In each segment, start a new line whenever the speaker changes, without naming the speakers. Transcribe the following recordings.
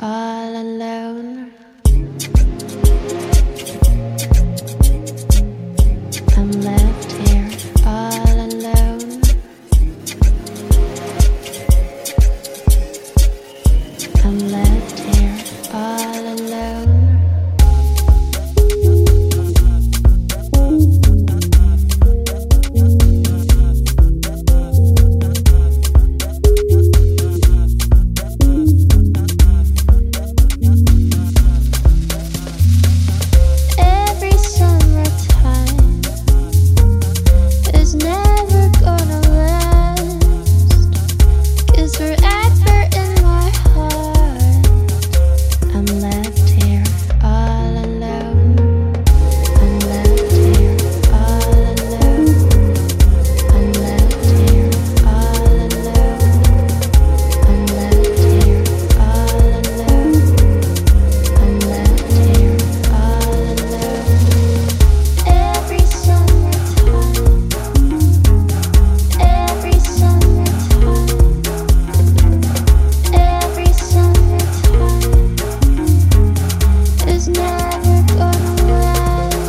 all alone. I'm left here all alone. I'm left here all alone. Every summertime is never gonna last, 'cause forever in my heart I'm left here all alone. I'm left here all alone. I'm left here all alone. I'm left here all alone. I'm left here all alone. Every summertime, every summertime, every summertime is never gonna last.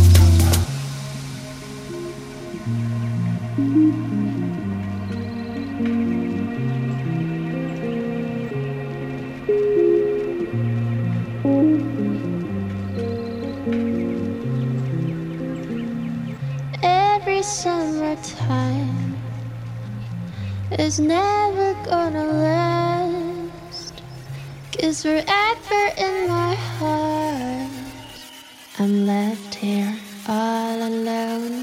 Every summertime is never gonna last, 'cause forever in my heart I'm left here all alone.